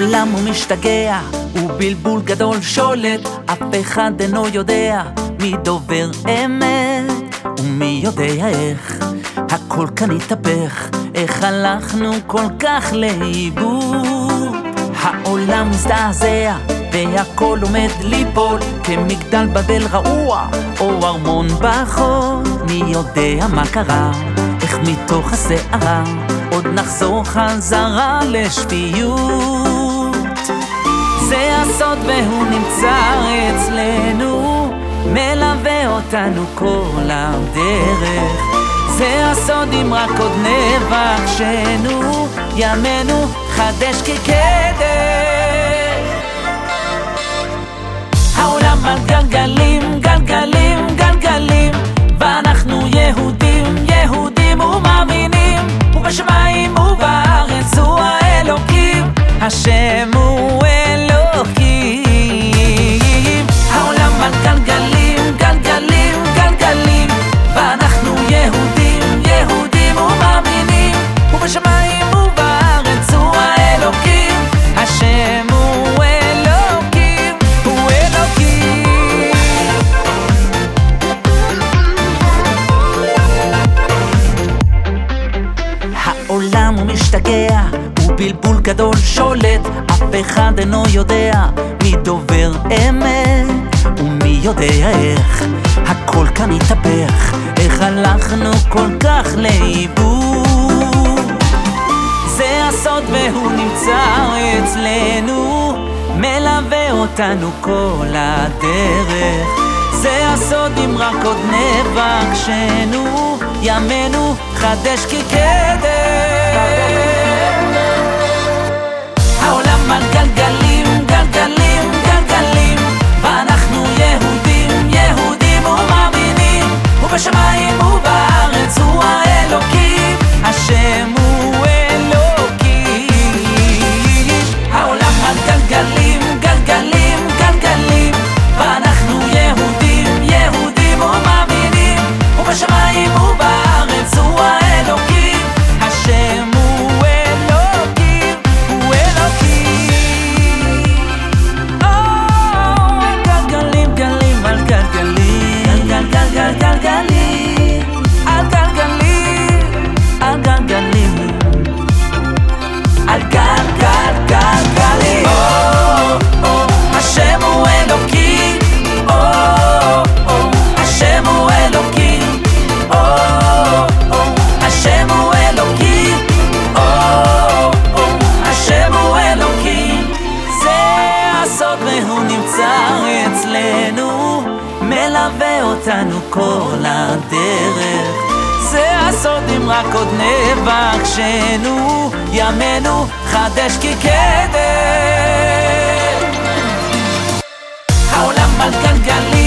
העולם הוא משתגע, ובלבול גדול שולט, אף אחד אינו יודע מי דובר אמת ומי יודע איך. הכל כאן התהפך, איך הלכנו כל כך לאיבוד. העולם מזדעזע והכל עומד ליפול, כמגדל בבל רעוע או ארמון בחול. מי יודע מה קרה, איך מתוך הסערה עוד נחזור חזרה לשפיות. זה הסוד והוא נמצא אצלנו, מלווה אותנו כל הדרך. זה הסוד אם רק עוד נבקשנו, ימינו חדש כקדם. העולם על גלגלים, גלגלים, גלגלים, ואנחנו יהודים, יהודים ומאמינים, ובשמיים ובארץ הוא האלוקים, השם הוא אלוקים. העולם על גלגלים, גלגלים, גלגלים, ואנחנו יהודים, יהודים ומאמינים, ובשמיים ובארץ הוא האלוקים, השם הוא אלוקים, הוא אלוקים. העולם הוא משתגע, ובלבול גדול שולט, אף אחד אינו יודע מי דובר אמת ומי יודע איך. הכל כאן התהפך, איך הלכנו כל כך לאיבוד. זה הסוד והוא נמצא אצלנו, מלווה אותנו כל הדרך. זה הסוד אם רק עוד נבקשנו, ימינו חדש כקדם. העולם על גלגלים, גלגלים, גלגלים, ואנחנו יהודים, יהודים ומאמינים, ובשמיים ובארץ הוא האלוקים, השם הוא אלוקים. העולם על גלגלים, גלגלים, גלגלים, ואנחנו יהודים, יהודים ומאמינים, ובשמיים ובארץ הוא האלוקים, השם הוא אלוקים, הוא אלוקים. גלגלים, גלים על גלגלים, גלגלים, גלגלים, על גלגלים, על גלגלים, על גלגלים. השם הוא אלוקים, השם הוא אלוקים, השם הוא אלוקים, השם הוא אלוקים. זה הסוד והוא נמצא אצלנו, מלווה אותנו כל הדרך. זה הסוד אם רק עוד נבקשנו, ימינו חדש כקדם. העולם על גלגלים